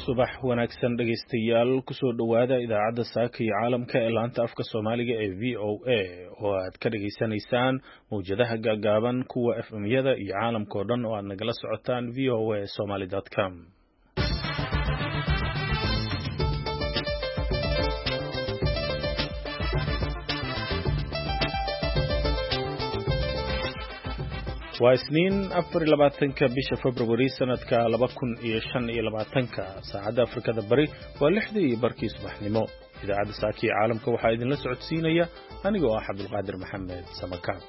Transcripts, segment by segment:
subax wanaagsan dhegaystayaal kusoo dhowaada idaacadda saaka iyo caalamka ee laanta afka soomaaliga ee VOA oo aad ka dhageysanaysaan mawjadaha gaagaaban kuwa FM-yada iyo caalamka oo dhan oo aad nagala socotaan voasomali.com. waa isniin 24 bisha February sanadka 2025 saacadda Afrikada Bari waa 6:00 subaxnimo. idaacadda saaki caalamka waxaa idinla socodsiinaya anigoo ah Cabdulqaadir Maxamed Samakaan.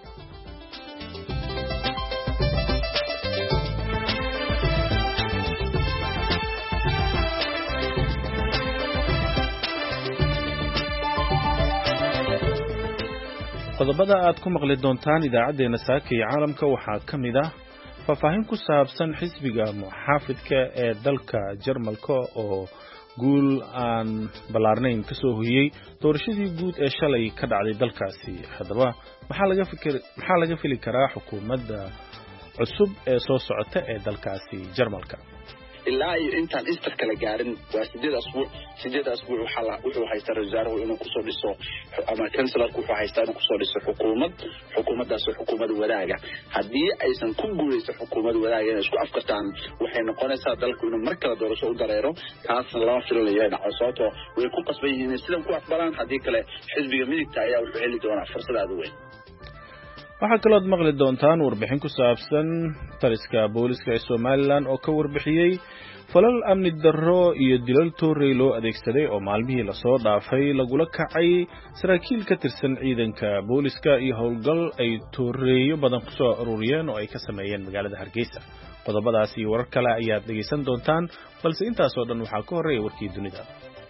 qodobada aad ku maqli doontaan idaacadeena saaka iyo caalamka waxaa ka mid ah faahfaahin ku saabsan xisbiga muxaafidka ee dalka Jarmalka oo guul aan ballaarnayn ka soo hoyay doorashadii guud ee shalay ka dhacday dalkaasi. haddaba maxaa laga fili karaa xukuumadda cusub ee soo socota ee dalkaasi Jarmalka? ilaa iyo intaan Easter kala gaarin waa 8 asbuuc wuxuu haystaa wasaaruhu inuu ku soo dhiso ama kansalarku wuxuu haystaa inuu ku soo dhiso xukuumaddaas xukuumad wadaaga. haddii aysan ku guuleysan xukuumad wadaaga inay isku afkartaan waxay noqonaysaa dalku inuu mar kale doorasho u dareero, taasna lama filayo dhaco sababtoo way ku qasban yihiin inay sidan ku aqbalaan. haddii kale xisbiga midigta ayaa wuxuu heli doonaa fursad aad u weyn. waxaa kaloo maqli doontaan warbixin ku saabsan taliska booliska ee Somaliland oo ka warbixiyay falal amni darro iyo dilal toorey loo adeegsaday oo maalmihii la soo dhaafay lagula kacay saraakiil ka tirsan ciidanka booliska iyo howlgal ay tooreeyo badan ku soo ururiyeen oo ay ka sameeyeen magaalada Hargeysa. qodobadaas iyo warar kale ayaad dhegeysan doontaan, balse intaas oo dhan waxaa ka horeeya warkii dunida.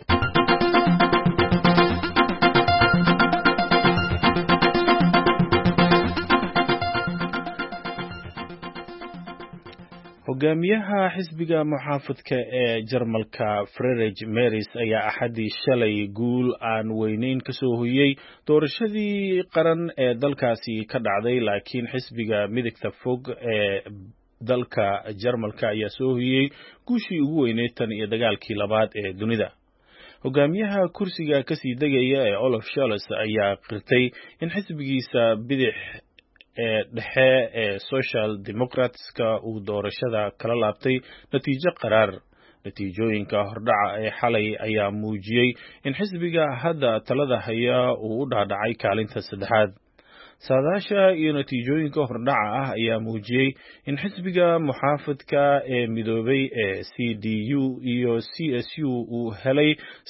hogaamiyaha xisbiga muxaafidka ee Jarmalka Friedrich Merz ayaa axadii shalay guul aan weyneyn ka soo hoyay doorashadii qaran ee dalkaasi ka dhacday, laakiin xisbiga midigta fog ee dalka Jarmalka ayaa soo hoyay guushii ugu weyneyd tan iyo dagaalkii labaad ee dunida. hogaamiyaha kursiga ka sii degaya ee Olaf Scholz ayaa qirtay in xisbigiisa bidix ee dhexe ee Social Democratska uu doorashada kala laabtay natiijo qaraar. natiijooyinka hordhaca ee xalay ayaa muujiyay in xisbiga hadda talada haya uu u dhaadhacay kaalinta saddexaad. saadaasha iyo natiijooyinka hordhaca ah ayaa muujiyay in xisbiga muxaafidka ee midoobay ee CDU iyo CSU uu helay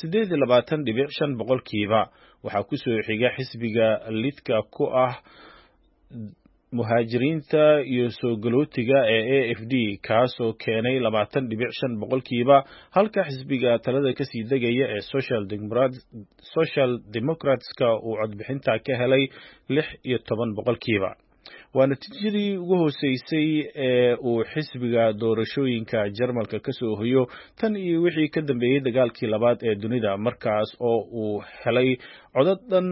28.5%. waxaa ku soo xiga xisbiga lidka ku ah muhaajiriinta iyo soo galootiga ee AFD kaasoo keenay 20.5%, halka xisbiga talada ka sii degaya ee Social Democratska uu codbixinta ka helay 16%. waa natiijadii ugu hooseysay ee uu xisbiga doorashooyinka Jarmalka ka soo hoyo tan iyo wixii ka dambeeyay dagaalkii labaad ee dunida, markaas oo uu helay codad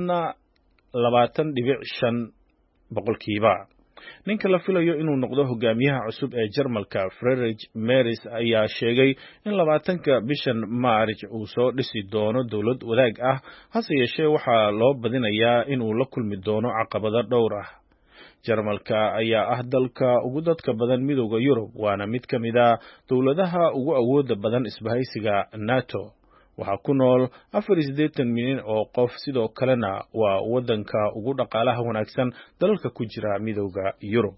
20.5%. ninka la filayo inuu noqdo hogaamiyaha cusub ee Jarmalka Friedrich Merz ayaa sheegay in 20 bishan Maarch uu soo dhisi doono dowlad wadaag ah, hase yeeshee waxaa loo badinayaa inuu la kulmi doono caqabado dhowr ah. Jarmalka ayaa ah dalka ugu dadka badan midowga Yurub, waana mid ka mid ah dowladaha ugu awooda badan isbahaysiga NATO. waxaa ku nool 84 milyan oo qof, sidoo kalena waa wadanka ugu dhaqaalaha wanaagsan dalalka ku jira midowga Yurub.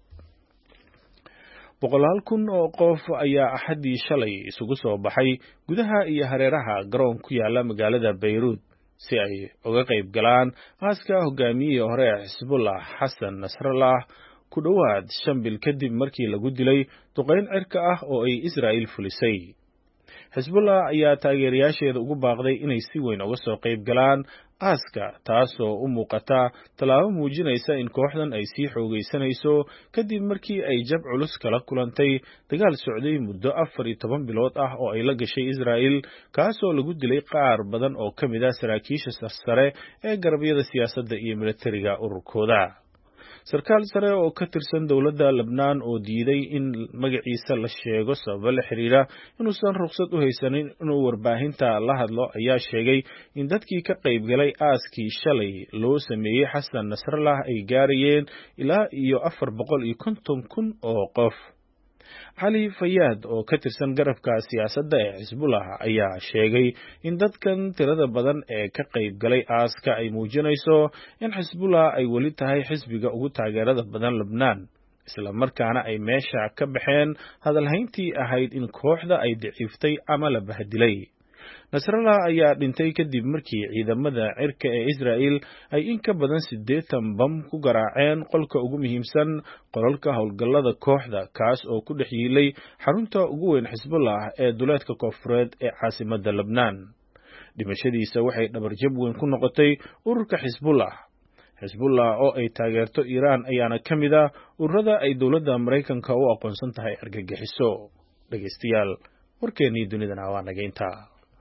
100,000 oo qof ayaa axadii shalay isugu soo baxay gudaha iyo hareeraha garoon ku yaala magaalada Beirut si ay uga qayb galaan aaska hogaamiyihii hore ee Xisbullah Xasan Nasrallah ku dhowaad 5 bil kadib markii lagu dilay duqeyn cirka ah oo ay Israa'iil fulisay. Xisbullah ayaa taageerayaasheeda ugu baaqday inay si weyn uga soo qayb galaan aaska, taasoo u muuqata tallaabo muujinaysa in kooxdan ay sii xoogaysanayso kadib markii ay jab culus kala kulantay dagaal socday muddo 14 bilood ah oo ay la gashay Israa'iil, kaasoo lagu dilay qaar badan oo ka mid ah saraakiisha sarsare ee garabyada siyaasadda iyo militariga ururkooda. sarkaal sare oo ka tirsan dowladda Lebanon oo diiday in magaciisa la sheego sabab la xiriira inuusan ruqsad u haysanin inuu warbaahinta la hadlo ayaa sheegay in dadkii ka qayb galay aaskii shalay loo sameeyay Xasan Nasrallah ay gaarayeen ilaa iyo 450,000 oo qof. Ali Fayyad oo ka tirsan garabka siyaasadda ee Xisbullah ayaa sheegay in dadkan tirada badan ee ka qayb galay aaska ay muujinayso in Xisbullah ay weli tahay xisbiga ugu taageerada badan Lebanon, isla markaana ay meesha ka baxeen hadalhayntii ahayd in kooxda ay daciiftay ama la bahdilay. Nasrallah ayaa dhintay kadib markii ciidamada cirka ee Israa'iil ay in ka badan 80 bam ku garaaceen qolka ugu muhiimsan qolalka howlgallada kooxda, kaas oo ku dhex yiilay xarunta ugu weyn Xisbullah ee duleedka koonfureed ee caasimadda Lebanon. Dhimashadiisa waxay dhabarjab weyn ku noqotay ururka Xisbullah. Xisbullah oo ay taageerto Iiraan ayaana ka mid ah ururada ay dowladda Mareykanka u aqoonsan tahay argagixiso. Dhageystayaal, warkeennii dunidana waa naga intaa.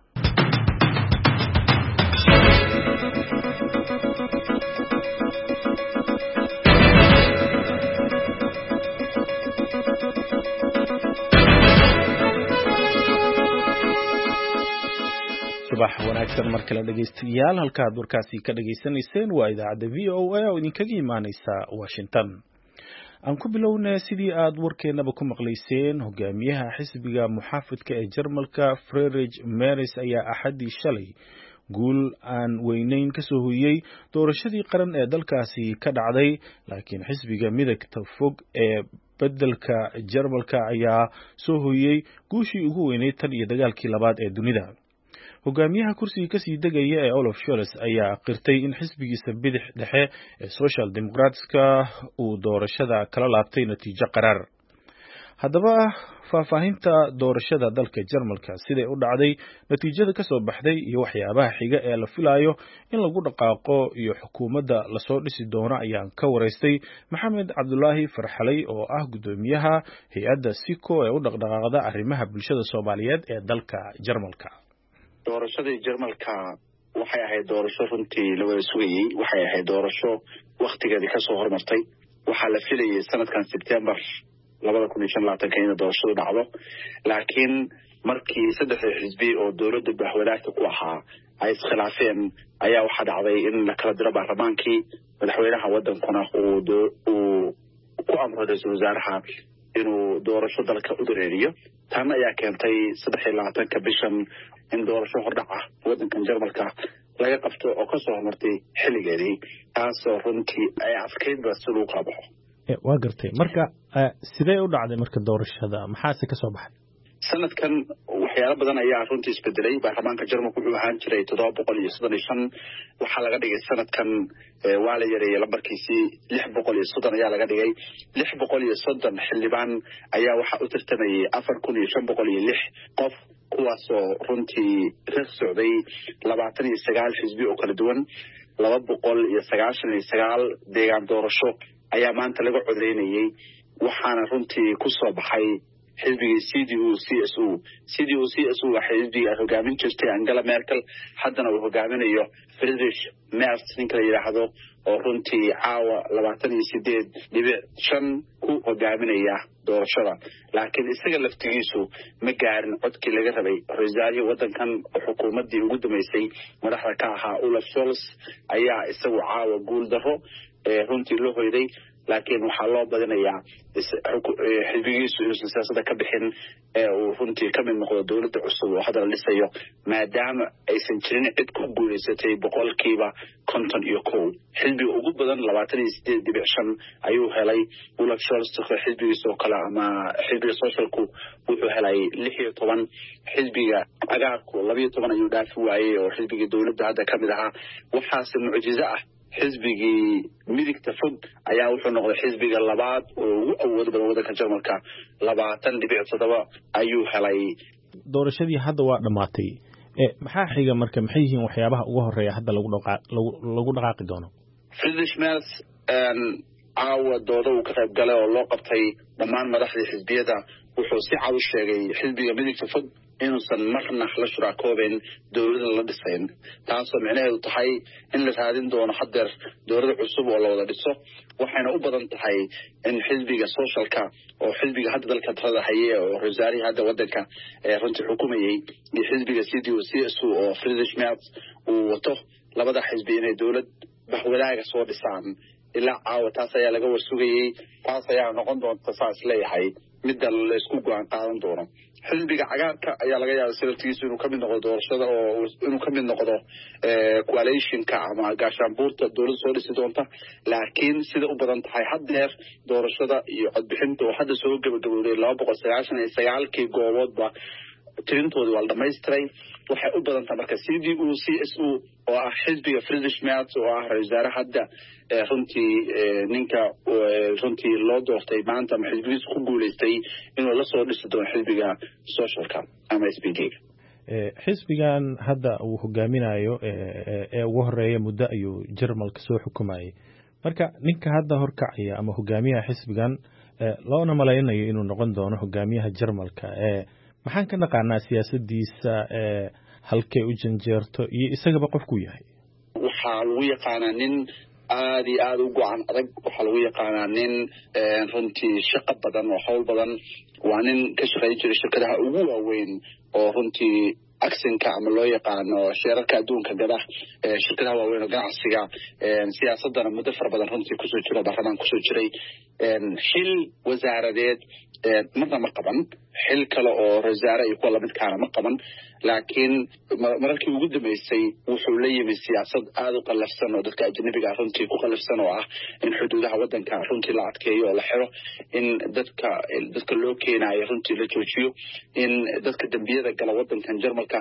subax wanaagsan mar kale dhageystayaal, halkaad warkaasi ka dhageysanayseen waa idaacadda VOA oo idinkaga imaaneysa Washington. aan ku bilownaa sidii aad warkeenaba ku maqlayseen, hogaamiyaha xisbiga muxaafidka ee Jarmalka Friedrich Merz ayaa axadii shalay guul aan weyneyn ka soo hoyay doorashadii qaran ee dalkaasi ka dhacday, laakiin xisbiga midagta fog ee bedelka Jarmalka ayaa soo hoyay guushii ugu weyneyd tan iyo dagaalkii labaad ee dunida. hogaamiyaha kursiga ka sii degaya ee Olaf Scholz ayaa qirtay in xisbigiisa bidix dhexe ee Social Democratska uu doorashada kala laabtay natiijo qarar. haddaba faahfaahinta doorashada dalka Jarmalka siday u dhacday, natiijada ka soo baxday iyo waxyaabaha xiga ee la filayo in lagu dhaqaaqo iyo xukuumadda la soo dhisi doono ayaan ka wareystay Maxamed Cabdulaahi Farxalay oo ah gudoomiyaha hay'adda SIKO ee u dhaqdhaqaaqda arrimaha bulshada Soomaaliyeed ee dalka Jarmalka. doorashadii Jarmalka waxay ahayd doorasho runtii la wada sugayay, waxay ahayd doorasho waqtigeedii ka soo hormartay. waxaa la filayay sanadkan September 2025 in doorashadu dhacdo, laakiin markii saddexda xisbi oo dowladda bahwadaagta ku ahaa ay iskhilaafeen ayaa waxaa dhacday in la kala diro baarlamaankii. madaxweynaha wadankuna uu ku amray ra'iisul wasaaraha inuu doorasho dalka u dareeriyo. tan ayaa keentay 23 bishan in doorasho hordhac ah wadankan Jarmalka laga qabto oo ka soo hormartay xilligeedii, taasoo runtii ay afkeedba si loo qabaxo. waa gartay. marka sidee u dhacday marka doorashada, maxaase ka soo baxay? sanadkan waxyaalo badan ayaa runtii isbedelay. baarlamaanka Jarmalka wuxuu ahaan jiray 735, waxaa laga dhigay sanadkan waa la yareeyay lambarkiisii 630 ayaa laga dhigay. 630 xildhibaan ayaa waxaa u tartamayay 4506 qof, kuwaasoo runtii ka socday 29 xisbi oo kala duwan. 299 deegaan doorasho ayaa maanta laga codeynayay, waxaana runtii ku soo baxay xisbiga CDU-CSU waxay xisbiga hogaamin jirtay Angela Merkel, haddana uu hogaaminayo Friedrich Merz ninka la yidhaahdo, oo runtii caawa 28.5 ku hogaaminaya doorashada. laakiin isaga laftigiisu ma gaarin codkii laga rabay. ra'iisul wasaarihii wadankan oo xukuumaddii ugu dambeysay madaxda ka ahaa Olaf Scholz ayaa isagu caawa guul darro runtii loo hoyday, laakiin waxaa loo badinayaa xisbigiisu inuusan siyaasadda ka bixin ee uu runtii ka mid noqdo dowladda cusub oo hadda la dhisayo, maadaama aysan jirin cid ku guulaysatay 51%. xisbiga ugu badan 28.5 ayuu helay Olaf Scholz. xisbigiisa oo kale ama xisbiga socialku wuxuu helay 16. xisbiga cagaarku 12 ayuu dhaafi waayey oo xisbigii dowladda hadda ka mid ahaa. waxaase mucjizo ah, xisbigii midigta fog ayaa wuxuu noqday xisbiga labaad oo ugu awood badan wadanka Jarmalka. 20.7 ayuu helay. doorashadii hadda waa dhamaatay. maxaa xiga marka? maxay yihiin waxyaabaha ugu horeeya hadda lagu dhaqaaqi doono? Friedrich Merz caawa dooda uu ka qayb galay oo loo qabtay dhammaan madaxdii xisbiyada wuxuu si cad u sheegay xisbiga midigta fog inuusan marna la shuraakoobayn dowladda la dhisayn taasoo micnaheedu tahay in la raadin doono haddeer dowladda cusub oo la wada dhiso waxayna u badan tahay in xisbiga socialka oo xisbiga hadda dalka talada haye oo wasaarihii hadda waddanka runtii xukumayay iyo xisbiga CDU/CSU oo Friedrich Merz uu wato labada xisbi inay dowlad bahwadaaga soo dhisaan ilaa caawa taas ayaa laga warsugayay taas ayaa noqon doonta saas leeyahay midda la isku go'aan qaadan doono xisbiga cagaarka ayaa laga yaabaa sirtiisu inuu ka mid noqdo doorashada oo inuu ka mid noqdo coalitionka ama gaashaanbuurta dowladda soo dhisi doonta laakiin sida u badan tahay haddeer doorashada iyo codbixinta oo hadda soo gabagabowday 299 gooboodba tirintoodii waa la dhamaystiray waxay u badan tahay marka CDU/CSU oo ah xisbiga Friedrich Merz oo ah wasaare hadda runtii ninka runtii loo doortay maanta ama xisbigiisa ku guuleystay inuu la soo dhisi doono xisbiga socialka ama SPD xisbigan hadda uu hogaaminayo ee ugu horeeya muddo ayuu Jarmalka soo xukumayay marka ninka hadda horkacaya ama hogaamiyaha xisbigan loona malaynayo inuu noqon doono hogaamiyaha Jarmalka maxaan ka naqaanaa siyaasadiisa halkay u janjeerto iyo isagaba qofku yahay waxaa lagu yaqaanaa nin aad iyo aad u go'an adag waxaa lagu yaqaanaa nin runtii shaqo badan oo hawl badan waa nin ka shaqayn jiray shirkadaha ugu waaweyn oo runtii aksinka ama loo yaqaano sheerarka adduunka gada shirkadaha waaweyn oo ganacsiga siyaasadana muddo fara badan runtii kusoo jira baarlamaan kusoo jiray xil wasaaradeed marna ma qaban xil kale oo wasaare iyo kuwa lamidkaana ma qaban laakiin mararkii ugu dambeysay wuxuu la yimi siyaasad aad u qallafsan oo dadka ajnabiga runtii ku qallafsan oo ah in xuduudaha waddanka runtii la adkeeyo oo la xiro in dadka loo keenayo runtii la joojiyo in dadka dembiyada gala waddankan Jarmalka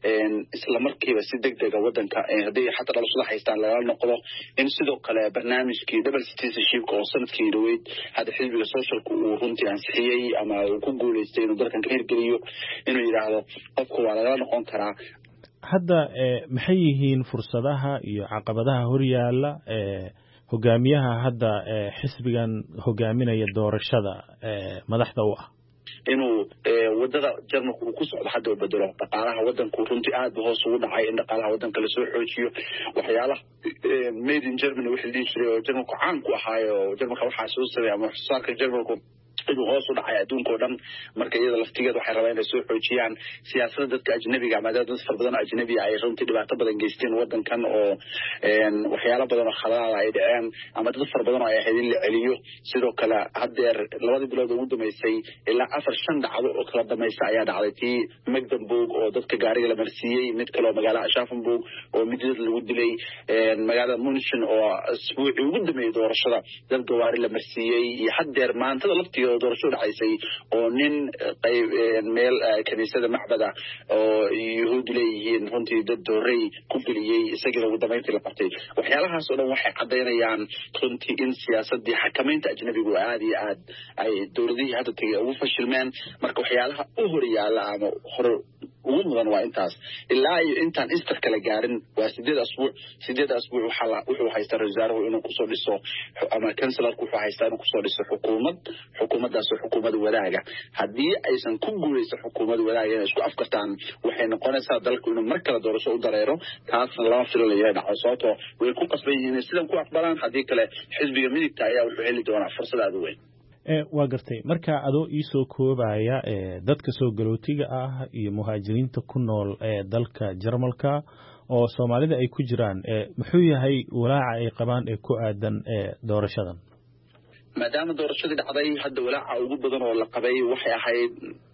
isla markiiba si degdega waddanka haddii xataa dhalashada haystaan lagala noqdo in sidoo kale barnaamijkii double citizenship oo sanadkii dhaweyd hadda xisbiga socialka uu runtii ansixiyey ama uu ku guuleystay inuu dalkan ka hirgeliyo inuu yidhaahdo qofka waa lagala noqon karaa hadda maxay yihiin fursadaha iyo caqabadaha horyaala hogaamiyaha hadda xisbigan hogaaminaya doorashada madaxda u ah inuu wadada Jarmalka uu ku socdo hadda bedelo dhaqaalaha waddanku runtii aad hoos ugu dhacay in dhaqaalaha waddanka la soo xoojiyo waxyaalaha made in Germany wixii la jiray oo Jarmalku caan ku ahaayo Jarmalka waxa soo sameeyay ama xusaarka Jarmalku inuu hoos u dhacay adduunka oo dhan marka iyada laftigeeda waxay rabaan inay soo xoojiyaan siyaasadda dadka ajnabiga ama dad far badan ajnabi ay runtii dhibaato badan geysteen waddankan oo waxyaalo badan oo khalaal ay dhaceen ama dad far badan oo ay ahayd in la celiyo sidoo kale haddeer labadii bilood ugu dambeysay ilaa 4-5 dhacdo oo kala dameysa ayaa dhacday tii Magdeburg oo dadka gaariga la marsiiyey mid kale oo magaalada Aschaffenburg oo midid lagu dilay magaalada München oo isbuucii ugu dambeeyay doorashada dad gawaari la marsiiyey iyo haddeer maantada laftigeeda doorasho dhacaysay oo nin qayb meel kaniisada macbada oo yuhuud leeyihiin runtii dad dooray ku geliyey isagii ugu dambeyntii la qabtay waxyaalahaas oo dhan waxay cadeynayaan runtii in siyaasadii xakamaynta ajnabigu aad iyo aad ay dowladihii hadda tagay ugu fashilmeen marka waxyaalaha u horyaala ama hor ugu mudan waa intaas ilaa iyo intaan Easter kala gaarin waa 8 asbuuc wuxuu haystaa wasaaruhu inuu kusoo dhiso ama kansalarku wuxuu haystaa inuu kusoo dhiso xukuumaddaas xukuumad wadaaga haddii aysan ku guuleysan xukuumad wadaaga inay isku afkartaan waxay noqonaysaa dalku inuu mar kale doorasho u dareero taasna lama filayo dhaco sababtoo way ku qasban yihiin sidan ku aqbalaan haddii kale xisbiga midigta ayaa wuxuu heli doonaa fursad aad u weyn waa gartay marka adoo ii soo koobaya dadka soo galootiga ah iyo muhaajiriinta ku nool dalka Jarmalka oo Soomaalida ay ku jiraan muxuu yahay walaaca ay qabaan ee ku aadan doorashadan maadaama doorashadii dhacday hadda walaaca ugu badan oo la qabay waxay ahayd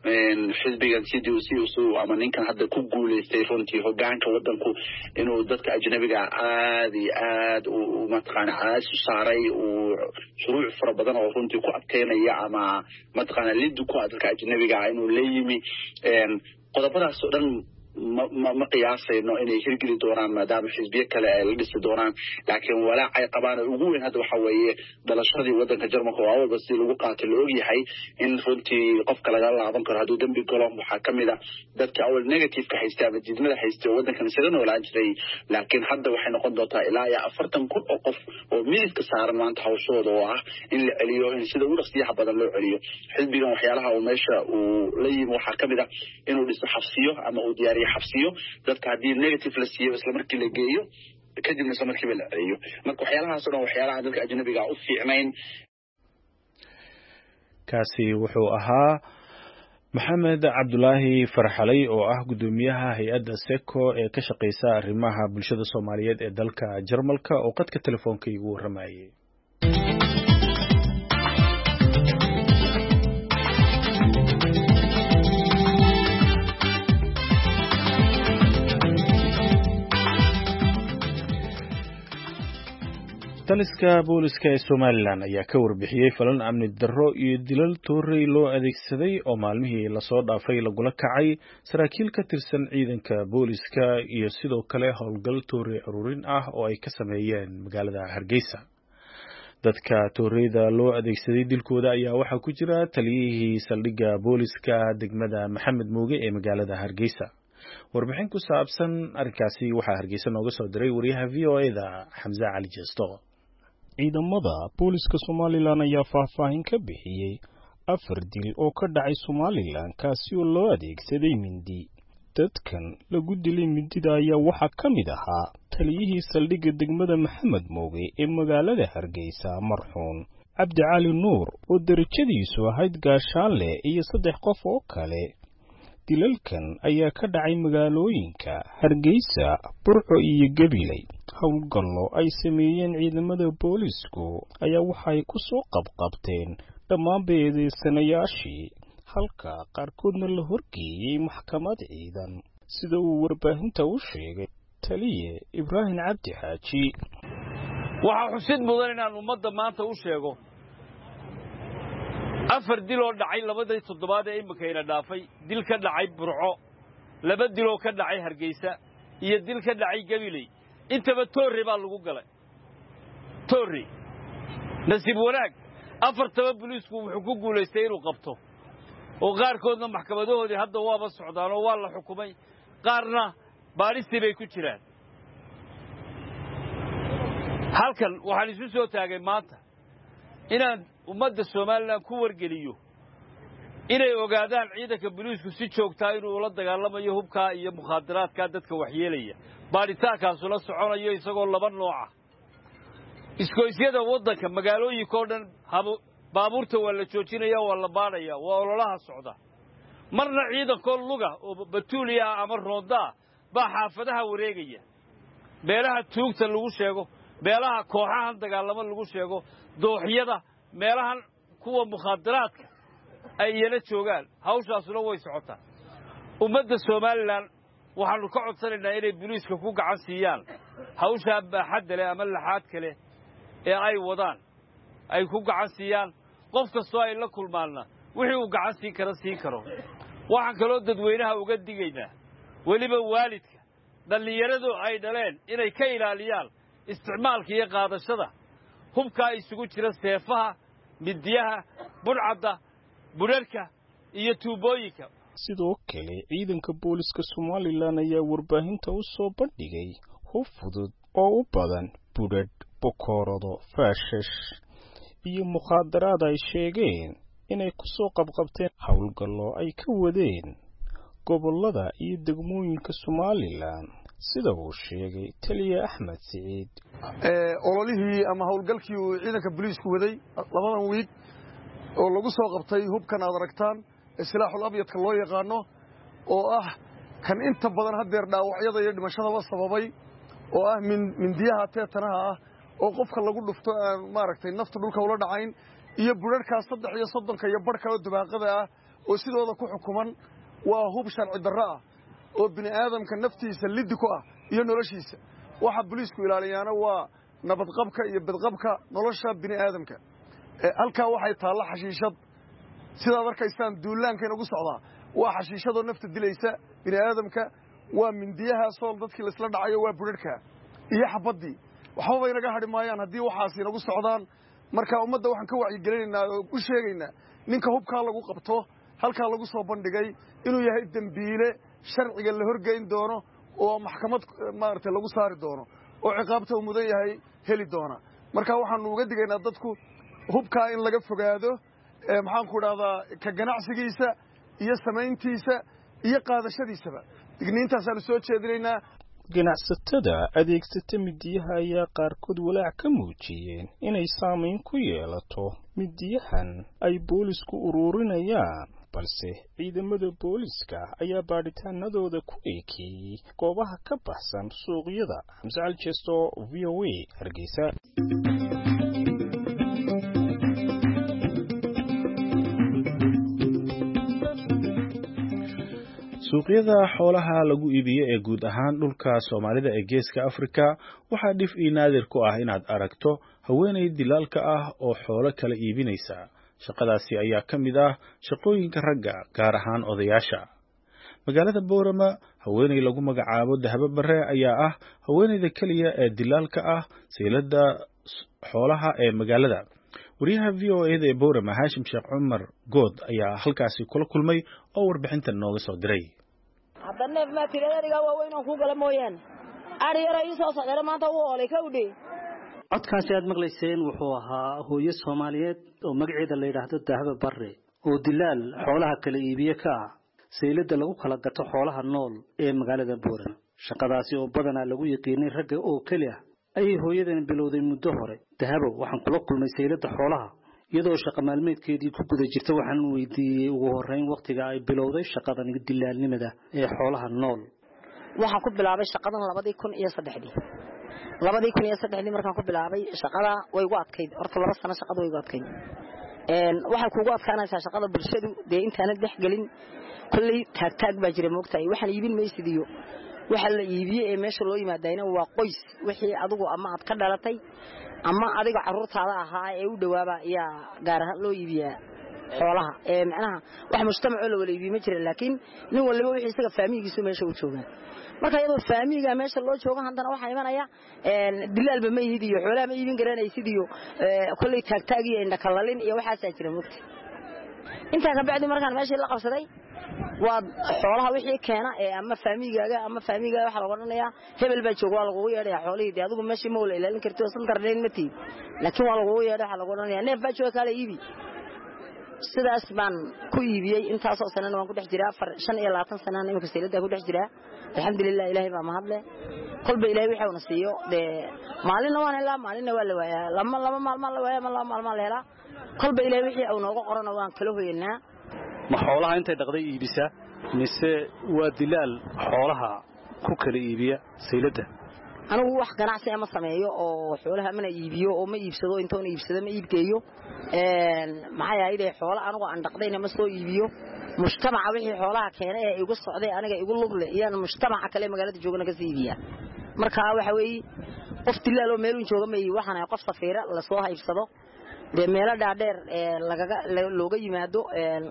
xisbigan CDU/CSU ama ninkan hadda ku guuleystay runtii hogaanka waddanku inuu dadka ajnabiga aad iyo aad u mataqaana caas u saaray uu shuruuc fara badan oo runtii ku adkeynaya ama mataqaana lid ku dadka ajnabiga inuu la yimi qodobadaas oo dhan ma qiyaasayno inay hirgeli doonaan maadaama xisbiyo kale ay la dhisi doonaan laakiin walaac ay qabaan ugu weyn hadda waxa weeye dhalashadii waddanka Jarmalka oo awalba si lagu qaatay la og yahay in runtii qofka laga laaban karo hadduu dambi galo waxaa ka mid ah dadka awal negative ka haysta ama diidmada haysta waddankan isaga noolaan jiray laakiin hadda waxay noqon doontaa ilaa 40,000 oo qof oo miiska saaran maanta hawshooda oo ah in la celiyo in sida ugu dhaqsiyaha badan loo celiyo xisbigan waxyaalaha uu meesha uu la yimi waxaa ka mid ah inuu dhiso xabsiyo ama uu diyaariyo xabsiyo dadka haddii negative la siiyo isla markii la geeyo kadibna isla markiiba la celiyo marka waxyaalahaas oo dhan waxyaalaha dadka ajnabiga u fiicnayn kaasi wuxuu ahaa maxamed cabdulaahi farxalay oo ah gudoomiyaha hay'adda SECO ee ka shaqeysa arrimaha bulshada Soomaaliyeed ee dalka Jarmalka oo qadka telefoonka igu waramayay taliska booliska ee Somaliland ayaa ka warbixiyay falan amni darro iyo dilal toorey loo adeegsaday oo maalmihii la soo dhaafay lagula kacay saraakiil ka tirsan ciidanka booliska iyo sidoo kale howlgal toorey ururin ah oo ay ka sameeyeen magaalada Hargeysa dadka tooreyda loo adeegsaday dilkooda ayaa waxaa ku jira taliyihii saldhigga booliska degmada Maxamed Mooge ee magaalada Hargeysa warbixin ku saabsan arrinkaasi waxaa Hargeysa nooga soo diray wariyaha VOA-da Xamza Cali Jesto ciidamada booliska Somaliland ayaa faahfaahin ka bixiyay 4 dil oo ka dhacay Somaliland kaasi oo loo adeegsaday mindi dadkan lagu dilay mindida ayaa waxaa ka mid ahaa taliyihii saldhigga degmada Maxamed Mooge ee magaalada Hargeysa marxuun Cabdi Cali Nuur oo darajadiisu ahayd gaashaanle iyo 3 qof oo kale dilalkan ayaa ka dhacay magaalooyinka Hargeysa, Burco iyo Gabiley howlgallo ay sameeyeen ciidamada boolisku ayaa waxay ku soo qabqabteen dhammaan beedeysanayaashii halka qaarkoodna la horgeeyay maxkamad ciidan sida uu warbaahinta u sheegay taliye Ibraahim Cabdi Xaaji waxa xusid mudan inaan ummadda maanta u sheego 4 dil oo dhacay 2 toddobaad ee imikayna dhaafay dil ka dhacay Burco 2 dil oo ka dhacay Hargeysa iyo dil ka dhacay Gabiley intaba toorey baa lagu galay toorey nasiib wanaag 4 booliisku wuxuu ku guuleystay inuu qabto oo qaarkoodna maxkamadahoodii hadda waaba socdaan oo waa la xukumay qaarna baaristii bay ku jiraan halkan waxaan isu soo taagay maanta inaan ummadda Somaliland ku wargeliyo inay ogaadaan ciidanka booliisku si joogta inuu la dagaalamayo hubka iyo mukhadaraadka dadka waxyeelaya baaritaankaas la soconayo isagoo 2 nooc ah iskooysyada waddanka magaalooyinka oo dhan baabuurta waa la joojinaya waa la baadhaya waa ololaha socda marna ciidanka luga oo batuuliya ama roonda baa xaafadaha wareegaya meelaha tuugta lagu sheego meelaha kooxahan dagaalamo lagu sheego dooxyada meelahan kuwa mukhadaraadka ay yala joogaan hawshaasuna way socotaa ummadda Somaliland waxaanu ka codsanaynaa inay booliiska ku gacan siiyaan hawsha baaxadda leh ama laxaad kale ee ay wadaan ay ku gacan siiyaan qof kastoo ay la kulmaana wixii uu gacan siin karo waxaan kaloo dadweynaha uga digaynaa waliba waalidka dhalinyaradu ay dhaleen inay ka ilaaliyaan isticmaalka iyo qaadashada hubka isugu jira seefaha midiyaha burcadda burarka iyo tuubooyinka sidoo kale ciidanka booliska Somaliland ayaa warbaahinta u soo bandhigay hub fudud oo u badan budad bokorado faashash iyo mukhadaraad ay sheegeen inay ku soo qabqabteen howlgallo ay ka wadeen gobolada iyo degmooyinka Somaliland sida uu sheegay taliye Axmed Saciid ololihii ama howlgalkii uu ciidanka booliisku waday 2 wiig oo lagu soo qabtay hubkan aad aragtaan islaaxul abyadka loo yaqaano oo ah kan inta badan hadeer dhaawacyada iyo dhimashada sababay oo ah mindiyaha teetanaha ah oo qofka lagu dhufto aan maaragtay nafta dhulka ula dhacayn iyo burarka 3 iyo barka oo dubaaqada ah oo sidooda ku xukuman waa hub sharci darro ah oo bini aadamka naftiisa lid ku ah iyo noloshiisa waxa booliisku ilaaliyaana waa nabad qabka iyo badqabka nolosha bini aadamka halka waxay taala xashiishad sida markaysaan duulaanka ugu socdaa waa xashiishado nafta dilaysa bini aadamka waa mindiyaha sool dadkii la isla dhacayo waa budharhka iyo xabaddii waxbaba inaga hadhi maayaan haddii waxaas inagu socdaan marka ummadda waxaan ka wacyigelinaynaa oo u sheegaynaa ninka hubkaa lagu qabto halkaa lagu soo bandhigay inuu yahay dembiile sharciga la horgeyn doono oo maxkamad maaragtay lagu saari doono oo ciqaabta uu mudan yahay heli doona marka waxaanu uga digaynaa dadku hubkaa in laga fogaado maxaanku idhahdaa ka ganacsigiisa iyo samayntiisa iyo qaadashadiisaba digniintaasaanu soo jeedinaynaa ganacsatada adeegsata midiyaha ayaa qaarkood walaac ka muujiyeen inay saamayn ku yeelato midiyahan ay boolisku ururinayaan balse ciidamada booliska ayaa baadhitaanadooda ku eekeeyey goobaha ka baxsan suuqyada. Xamse Aljesto, VOA, Hargeysa. suuqyada xoolaha lagu iibiyo ee guud ahaan dhulka Soomaalida ee Geeska Afrika waxaa dhif iyo naadir ku ah inaad aragto haweeney dilaalka ah oo xoolo kala iibinaysa. Shaqadaasi ayaa ka mid ah shaqooyinka ragga, gaar ahaan odayaasha. Magaalada Boorama, haweeney lagu magacaabo Dahabo Bare ayaa ah haweeneyda kaliya ee dilaalka ah saylada xoolaha ee magaalada. wariyaha VOA ee Boorama Hashim Sheekh Cumar Good ayaa halkaasi kula kulmay oo warbixintan nooga soo diray. haddana ma tirada waa weyn oo ku gala mooyaan ari yar ay soo socdaan maanta uu olay ka udhi. codkaasi aad maqlayseen wuxuu ahaa hooyo Soomaaliyeed oo magaceeda la yiraahdo Dahabo Bare oo dilaal xoolaha kala iibiye ka ah saylada lagu kala gato xoolaha nool ee magaalada Boorama. shaqadaasi oo badanaa lagu yaqiinay ragga oo kaliya ay hooyadan bilowday muddo hore. Dahabo waxaan kula kulmay saylada xoolaha iyadoo shaqo maalmeedkeedii ku guda jirta. waxaan weydiiyay ugu horeyn waqtiga ay bilowday shaqadan dilaalnimada ee xoolaha nool. waxaan ku bilaabay shaqadan 2003 markaan ku bilaabay shaqada way ugu adkayd horta 2 sano shaqada way ugu adkayd. waxay kugu adkaanaysaa shaqada bulshadu dee intaan dhex galin kulli taag baa jira moogtahay. waxaan iibin maysidiyo waxa la iibiyay ee meesha loo yimaadayna waa qoys wixii adigu ama aad ka dhalatay ama adiga carruurtaada ahaa ee u dhawaaba ayaa gaar ahaan loo iibiyaa xoolaha ee macnaha wax mujtamac oo la wada iibiyo ma jira laakiin nin walba wixii isaga faamigiisu meesha u joogaan. marka iyadoo faamiga meesha loo joogo haddana waxa imanaya dilaalba ma iibiyo xoolaha ma iibin garanaysidiyo kulli taag iyo indha kalalin iyo waxaas jira moogta. inta ka bacdi markaan meesha la qabsaday waa xoolaha wixii keena ee ama faamigaaga waxa lagu oranayaa hebel baa joogo lagu yeedhay xoolihii adigu meesha ma wala ilaalin kartid oo santar leen ma tii laakiin waa lagu yeedhay waxa lagu oranayaa neef baa jooga kala iibi. sidaas baan ku iibiyay intaas oo sanana waan ku dhex jiraa 25 sanana imika saylada ku dhex jiraa. alxamdulillah ilaahay baa mahad leh. kolba ilaahay waxa uu nasiiyo de maalina waan helaa maalina waa la waayaa lama maalmo la waayaa lama maalmo la helaa. kolba ilaahay wixii uu nooga qorana waan kala hoyanaa. ma xoolaha intay dhaqday iibisa mise waa dilaal xoolaha ku kala iibiya saylada? anigu wax ganacsi ama sameeyo oo xoolaha mana iibiyo oo ma iibsado intoon iibsado ma iibgeeyo. maxay ahayd xoolaha anigu aan dhaqdayna ma soo iibiyo. mujtamaca wixii xoolaha keenay ee igu socday aniga igu lugle iyana mujtamaca kale magaalada joogana ka siibiya. marka waxa weeye qof dilaal oo meel uu jooga ma iibiyo waxana qof safiira la soo haybsado de meelo dhaadheer looga yimaado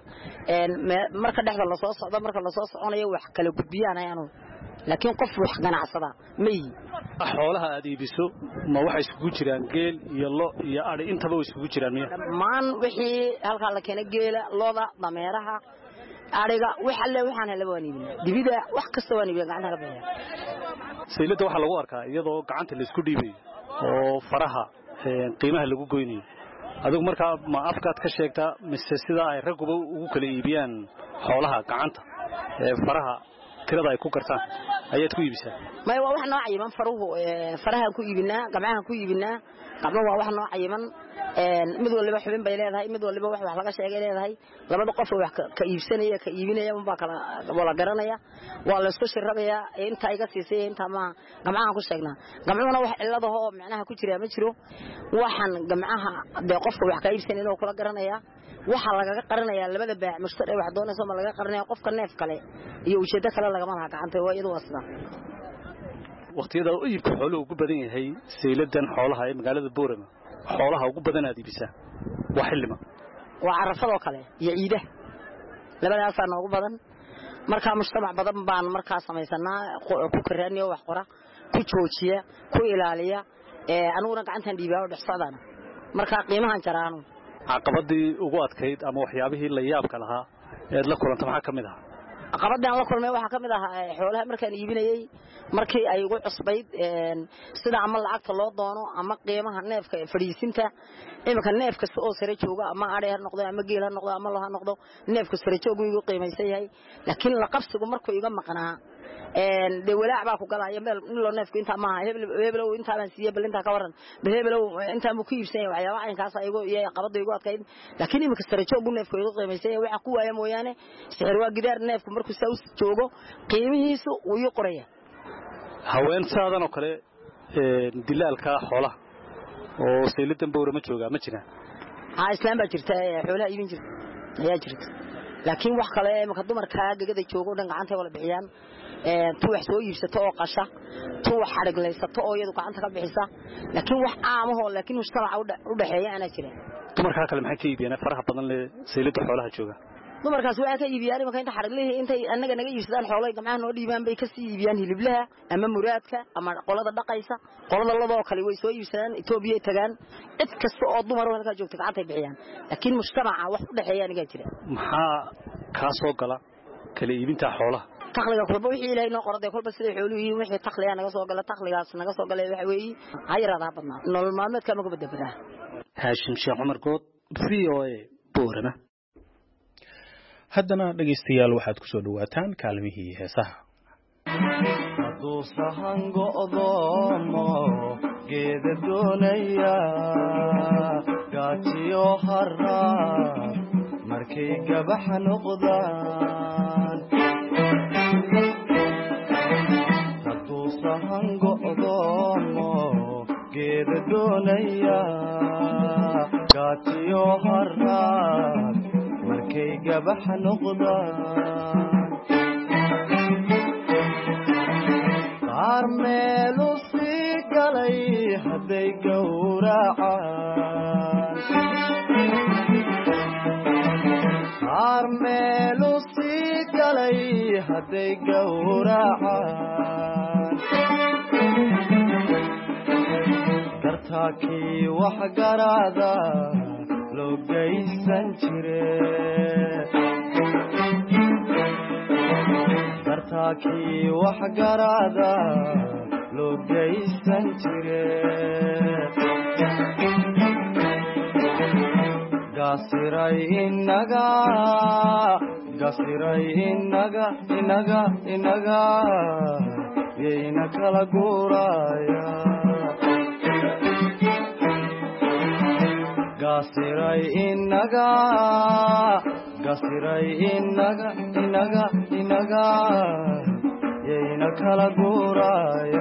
marka dhexda la soo socdo marka la soo soconayo wax kala gudbiyaan ayanu laakiin qof wax ganacsada ma yi. xoolaha aad iibiso ma waxa isku jiraan geel iyo lo iyo ari intaba way isku jiraan miya? maan wixii halka la keenay geela looda dameeraha ariga waxaan helaba waan iibinaa dibida wax kasta waan iibinaa gacanta la bixiya. saylada waxa lagu arkaa iyadoo gacanta la isku dhiibay oo faraha qiimaha lagu goynayo. adigu marka ma afkaad ka sheegtaa mise sida ay ragguba ugu kala iibiyaan xoolaha gacanta faraha tirada ay ku gartaan ayaad ku iibisaa? may waa wax nooc yiman faraha ku iibinaa gacmaha ku iibinaa. gacmo waa wax nooc yiman mid walba xubin bay leedahay mid walba wax laga sheegay leedahay. labada qof wax ka iibsanaya ka iibinaya uma kala wala garanaya waa la isku shirabaya inta iga siisay inta ma gacmaha ku sheegnaa. gacmahuna wax ciladaha oo macnaha ku jira ma jiro. waxaan gacmaha de qofka wax ka iibsanay inuu kala garanaya waxa laga qaranaya labada baac mushtari wax doonayso ma laga qaranaya qofka neef kale iyo ujeedo kale laga malaha gacanta waa iyadu wasna. waqtiyada iibka xooluhu ugu badan yahay sayladan xoolaha ee magaalada Boorama xoolaha ugu badan aad iibisa waa xilima waa carafado kale iyo ciida labadaas aan ugu badan. marka mujtamac badan baan markaa samaysanaa ku karaaniyo wax qora ku joojiya ku ilaaliya anuguna gacantan dhiibaa oo dhaxsadana marka qiimahan jaraano caqabadii ugu adkayd ama waxyaabihii la yaabka lahaa ee la kulanta maxaa kamid ah caqabadaan la kulmay waxa kamid ah xoolaha markaan iibinayay markii ay ugu cusbayd sida ama lacagta loo doono ama qiimaha neefka fariisinta imika neefka oo sare jooga ama aray ha noqdo ama geel ha noqdo ama lo ha noqdo neefka sare jooga uu qiimaysan yahay laakiin la qabsigu markuu iga maqnaa de walaac baa ku galaya meel in loo neefku inta ma hebel inta aan siiyay balinta ka waran hebel inta mu ku iibsan yahay waxyaabo aynkaas ayago iyo caqabada igu adkayd laakiin imika sare jooga neefku iga qiimaysan yahay waxa ku waaya mooyaane sixir waa gidaar neefku markuu soo joogo qiimihiisu uu qoraya haween saadan oo kale dilaalka xoolaha oo saylidan bowra ma jooga ma jiraan islaam baa jirta xoolaha iibin jirta ayaa jirta laakiin wax kale marka dumarka gagada joogo dhan gacanta wala bixiyaan tu wax soo iibsato oo qasha tu wax xariglaysato oo iyadu gacanta ka bixisa laakiin wax aamaho laakiin mujtamaca u dhaxeeya ana jiraan dumarka kale maxay ka iibiyaan faraha badan le saylida xoolaha jooga dumarkaas waxa ka iibiyaan marka inta xariglihii intay anaga naga iibsadaan xoolay gacmaha noo dhiibaan bay ka sii iibiyaan hiliblaha ama muraadka ama qolada dhaqaysa qolada labadoo kale way soo iibsadaan Itoobiya tagaan cid kasta oo dumar halka joogta gacanta bixiyaan laakiin mujtamaca wax u dhaxeeya aniga jira maxaa ka soo gala kala iibinta xoolaha taqliga kulba wixii ilaahay noo qoraday kulba sida xooluhu yihiin wixii taqliga naga soo gala taqligaas naga soo galay waxa weeye hayraada badnaa nolol maalmeedka ma gabadha Haashim Sheekh Umar Good VOA Boorama haddana dhageystayaal waxaad ku soo dhawaataan kaalmihii heesaha hadduu sahan go'doomo geeda doonaya gaajiyo harraa markay gabax noqdaan hadduu sahan go'doomo geeda doonaya gaajiyo harraa markay gabax noqdaan qaar meelu sii galay hadday gowracaan qaar meelu sii galay hadday gowracaan dartaakii wax garaada loo geysan jire dartaakii wax garaada loo geysan jire gasiray inaga yayna kala guuraya gasiray inaga yayna kala guuraya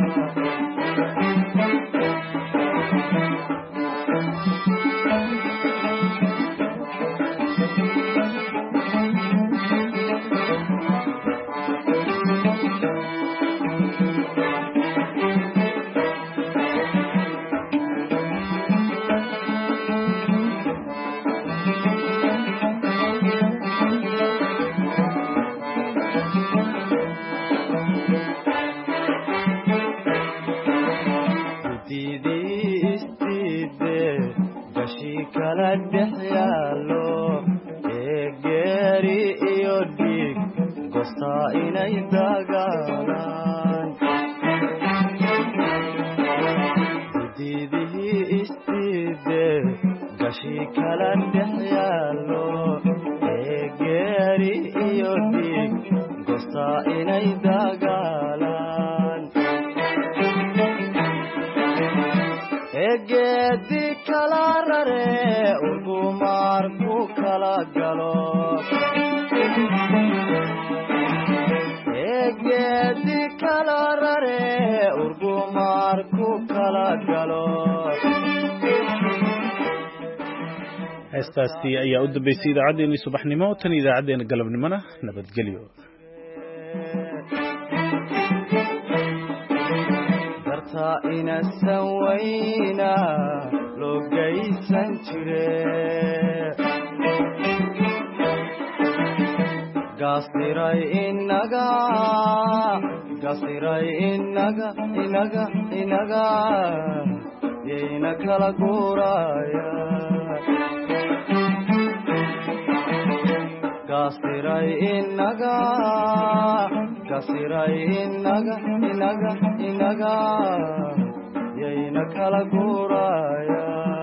heestaasi ayaa u dambeysay idaacaddeenii subaxnimo tan idaacaddeenna galabnimona nabadgelyo dartaa inasan wayna loo geysan jire gasiray inaga yayna kala guuraya gasiray inaga yayna kala guuraya